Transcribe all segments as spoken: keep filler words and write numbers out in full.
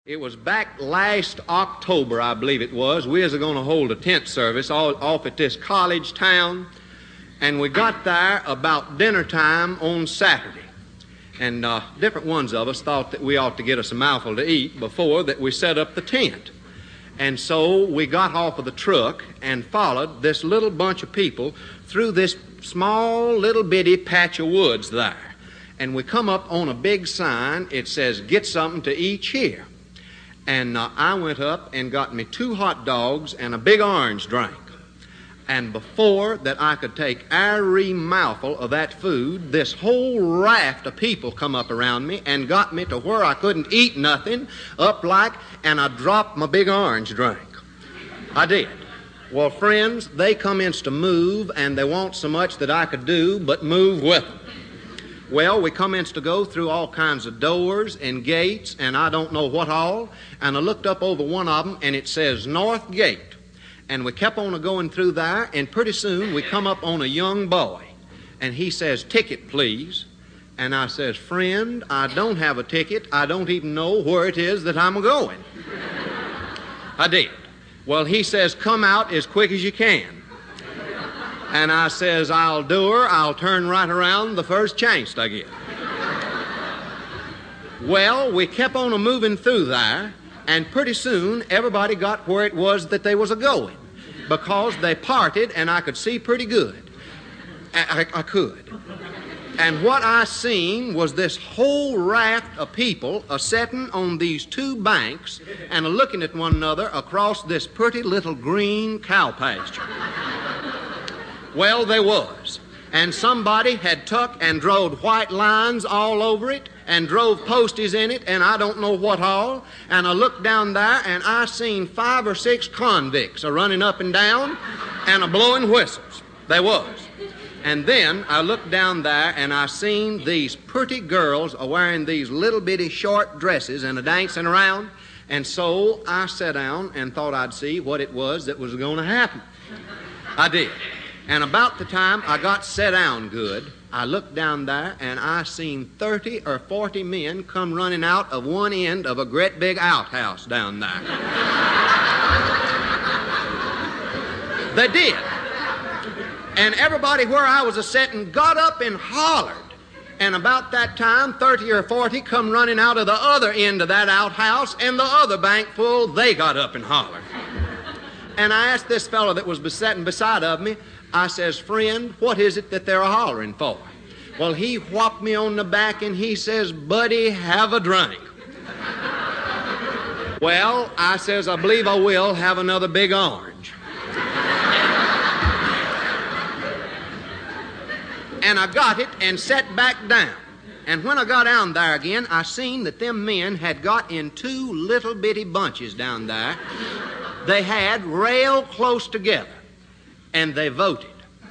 It was back last October, I believe it was. We was going to hold a tent service all, off at this college town, and we got there about dinner time on Saturday. And uh, different ones of us thought that we ought to get us a mouthful to eat before that we set up the tent. And so we got off of the truck and followed this little bunch of people through this small little bitty patch of woods there. And we come up on a big sign. It says, "Get something to eat here." And uh, I went up and got me two hot dogs and a big orange drink. And before that I could take every mouthful of that food, this whole raft of people come up around me and got me to where I couldn't eat nothing, up like, and I dropped my big orange drink. I did. Well, friends, they commenced to move, and they want so much that I could do but move with them. Well, we commenced to go through all kinds of doors and gates and I don't know what all, and I looked up over one of them and it says North Gate. And we kept on going through there, and pretty soon we come up on a young boy, and he says, "Ticket, please." And I says, "Friend, I don't have a ticket. I don't even know where it is that I'm going." I did. Well, he says, "Come out as quick as you can." And I says, "I'll do her. I'll turn right around the first chance I get." Well, we kept on a-moving through there, and pretty soon everybody got where it was that they was a-going, because they parted and I could see pretty good. I, I, I could. And what I seen was this whole raft of people a-setting on these two banks and a-looking at one another across this pretty little green cow pasture. Well, there was. And somebody had took and drove white lines all over it and drove posties in it and I don't know what all. And I looked down there and I seen five or six convicts a-running up and down and a-blowing whistles. They was. And then I looked down there and I seen these pretty girls a-wearing these little bitty short dresses and a-dancing around. And so I sat down and thought I'd see what it was that was going to happen. I did. And about the time I got set down good, I looked down there and I seen thirty or forty men come running out of one end of a great big outhouse down there. They did. And everybody where I was a-setting got up and hollered. And about that time, thirty or forty come running out of the other end of that outhouse, and the other bank full, they got up and hollered. And I asked this fellow that was sitting beside of me, I says, "Friend, what is it that they're hollering for?" Well, he whopped me on the back and he says, "Buddy, have a drink." Well, I says, "I believe I will have another big orange." And I got it and sat back down. And when I got down there again, I seen that them men had got in two little bitty bunches down there. They had rail close together. And they voted.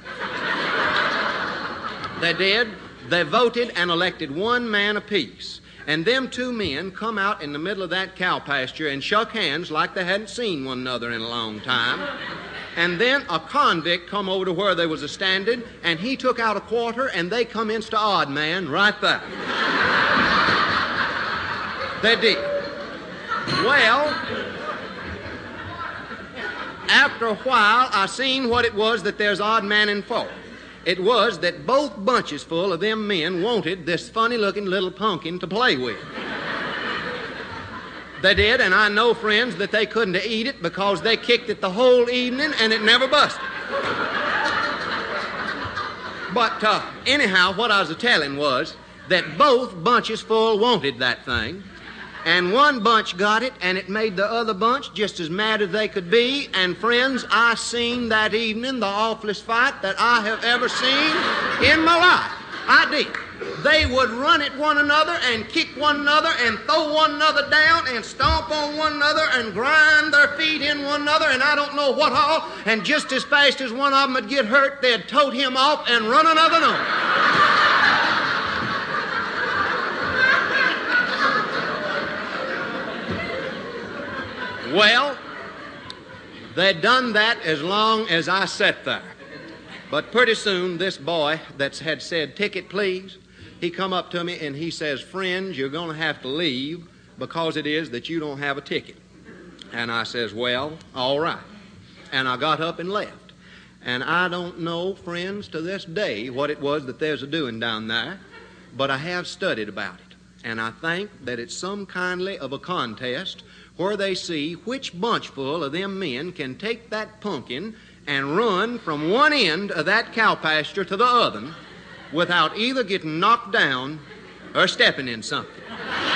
They did. They voted and elected one man apiece. And them two men come out in the middle of that cow pasture and shook hands like they hadn't seen one another in a long time. And then a convict come over to where they was a-standing, and he took out a quarter, and they come in to odd man right there. They did. Well, after a while, I seen what it was that there's odd man in for. It was that both bunches full of them men wanted this funny-looking little pumpkin to play with. They did, and I know, friends, that they couldn't eat it because they kicked it the whole evening and it never busted. But uh, anyhow, what I was a-telling was that both bunches full wanted that thing. And one bunch got it, and it made the other bunch just as mad as they could be. And friends, I seen that evening the awfulest fight that I have ever seen in my life. I did. They would run at one another and kick one another and throw one another down and stomp on one another and grind their feet in one another and I don't know what all. And just as fast as one of them would get hurt, they'd tote him off and run another one. Well, they done that as long as I sat there. But pretty soon, this boy that had said, "Ticket, please," he come up to me and he says, "Friends, you're going to have to leave because it is that you don't have a ticket. And I says, well, all right. And I got up and left. And I don't know, friends, to this day what it was that there's a doing down there, but I have studied about it. And I think that it's some kindly of a contest where they see which bunchful of them men can take that pumpkin and run from one end of that cow pasture to the other without either getting knocked down or stepping in something.